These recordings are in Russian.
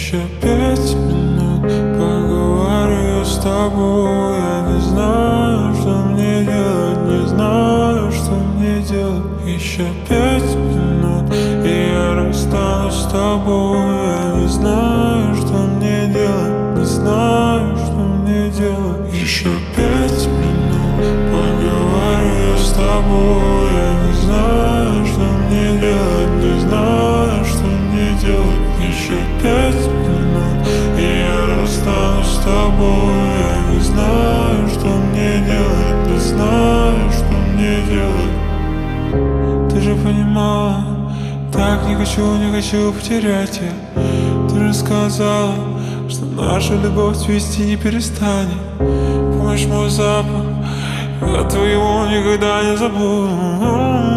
Еще 5 минут поговорю с тобой. Я не знаю, что мне делать, не знаю, что мне делать. Еще 5 минут, и я расстанусь с тобой. Я не знаю, что мне делать, не знаю, что мне делать. Еще 5 минут поговорю с тобой. Я не знаю, что мне делать, не знаю, что мне делать. Еще 5 минут, и я расстанусь с тобой. Я не знаю, что мне делать, не знаю, что мне делать. Ты же понимала, так не хочу потерять тебя. Ты же сказала, что наша любовь цвести не перестанет. Помнишь мой запах, я твоего никогда не забуду.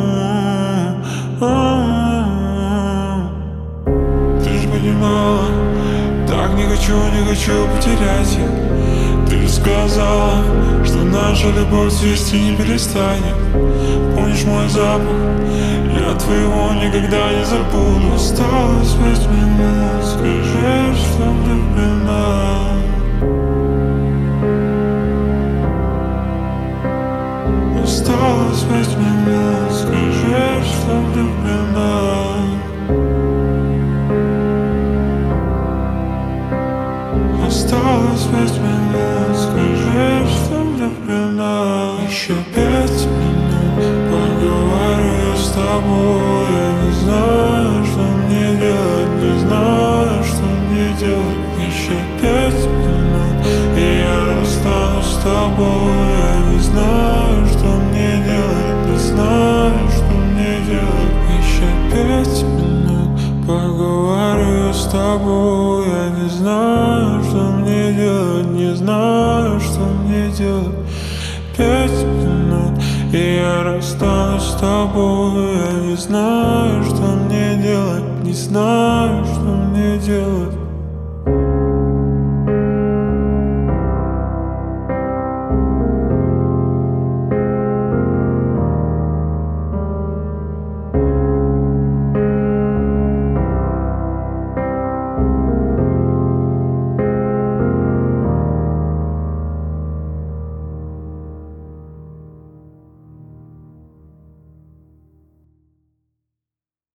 Понимала, так не хочу потерять я. Ты же сказала, что наша любовь цвести не перестанет. Помнишь мой запах, я твоего никогда не забуду. Осталось 5 минут, скажи, что влюблена. Осталось 5 минут, скажи, что влюблена. Осталось 5 минут, скажи, что влюблена. Еще 5 минут поговорю с тобой. Я не знаю, что мне делать, не знаю, что мне делать. Еще 5 минут, и я расстанусь с тобой. Я не знаю, что мне делать, не знаю, что мне делать. Еще 5 минут поговорю с тобой. Я не знаю, что мне делать, не знаю, что мне делать. 5 минут, и я расстанусь с тобой. Я не знаю, что мне делать, не знаю, что мне делать.